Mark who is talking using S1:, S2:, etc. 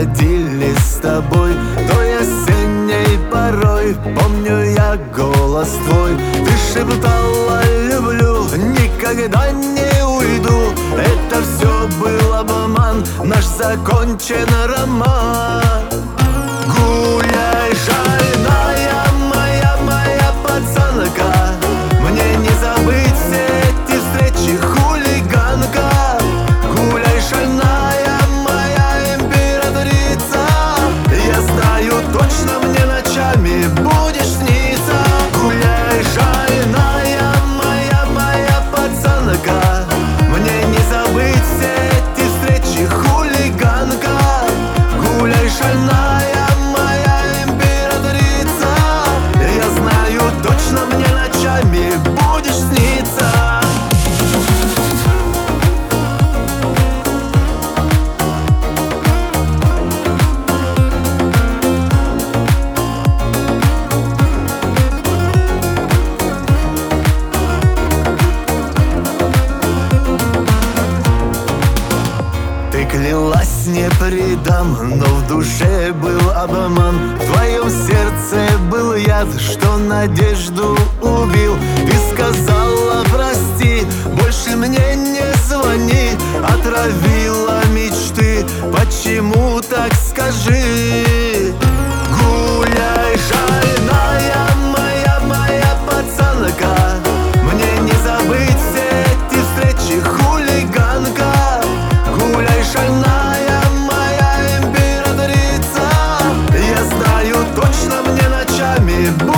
S1: проводили с тобой той осенней порой. Помню я голос твой, ты шептала: люблю, никогда не уйду. Это все был обман, наш закончен роман. Гуляй, шальная моя пацанка, мне не забыть все эти встречи, хулиганка. Гуляй, шальная моя императрица, я знаю точно, мне ночами будешь сниться. Гуляй, шальная моя пацанка, мне не забыть все эти встречи, хулиганка. Гуляй, шальная моя императрица, я знаю точно, мне ночами будешь сниться. Ты клялась, не предам, но в душе был обман. В твоем сердце был яд, что надежду убил. Ты сказала: прости, больше мне не звони. Отравила мечты, почему так, скажи? Гуляй, шальная моя пацанка, мне не забыть все эти встречи, хулиганка. Гуляй, шальная моя императрица, я знаю точно, мне ночами